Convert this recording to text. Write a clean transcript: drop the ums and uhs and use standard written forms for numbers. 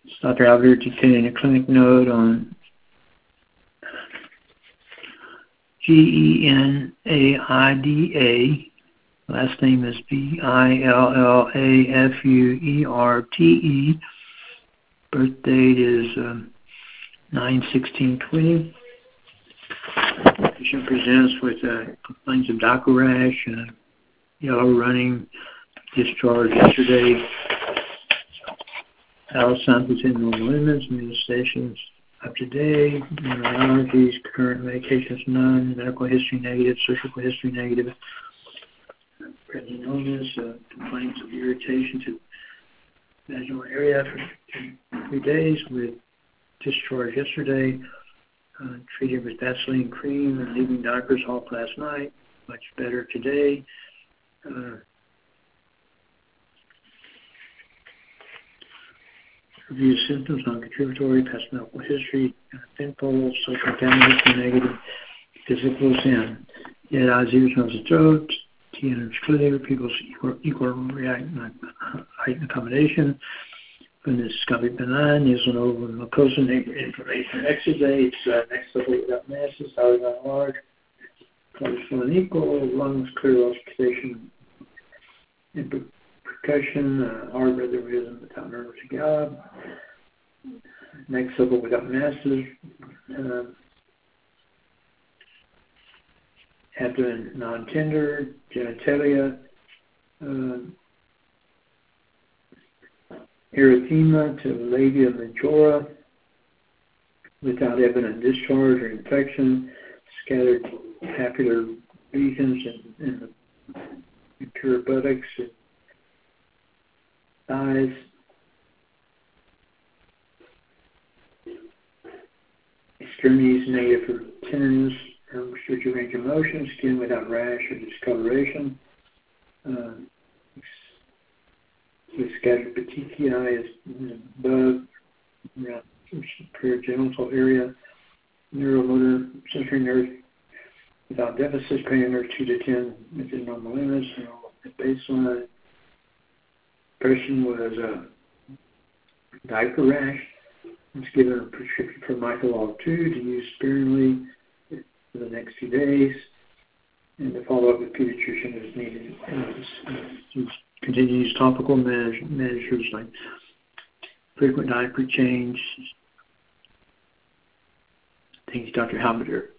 Dr. Albert dictating a clinic note on Genaida. Last name is Billaffuerte. Birth date is 9/16/20. Patient presents with complaints of docker rash, yellow running, discharge yesterday. Bowel samples in normal limits, immunizations up to date, allergies, current medications none, medical history negative, surgical history negative, present illness, complaints of irritation to vaginal area for 3 days with discharge yesterday, treated with Vaseline cream and leaving diapers off last night, much better today. Review symptoms, non-contributory, past medical history, pinfall, social family history negative, physicals in. Yet eyes, ears, nose, and throat, TN clear, people's equal height and accommodation, endoscopic benign, nasal over mucosa, inflammation, exudates, next level without masses, highly not large, colors full and equal, lungs clear, auscultation, percussion, heart rhythm without nervous job, next level without masses, abdomen non-tender, genitalia, erythema to labia majora without evident discharge or infection, scattered papular lesions in the interior buttocks and thighs, extremities negative for tenderness, restricted range of motion, skin without rash or discoloration, with scattered petechiae is above around superior genital area, neuromotor sensory nerve without deficits, cranial nerve 2 to 10 within normal limits, at baseline. Person was diaper rash. Was given a prescription for Microlog 2 to use sparingly for the next few days, and to follow up with pediatrician as needed. Continue to use topical measures like frequent diaper change, things Dr. Halberter